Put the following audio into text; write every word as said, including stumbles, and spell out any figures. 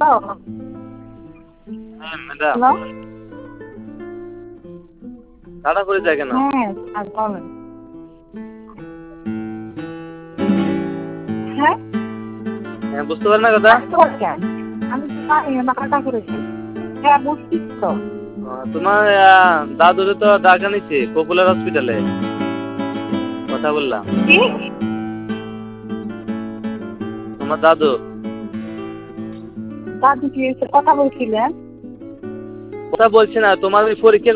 হ্যাঁ madam, hello. তাড়া করে যায় কেন? হ্যাঁ আর বলেন। হ্যাঁ হ্যাঁ, বুঝতে পারেন না কথা? আসতে পারছেন, আমি তো জানি না কাটা করেছি। হ্যাঁ বুঝছি তো। আহ, তোমার আহ, দাদুরে তো ডাকা নিছি পপুলার হসপিটালে, কথা বললাম। কি তোমার দাদু দাদু কি এসে কথা বলছিলেন? কথা বলছে না, তোমার ওই পরীক্ষা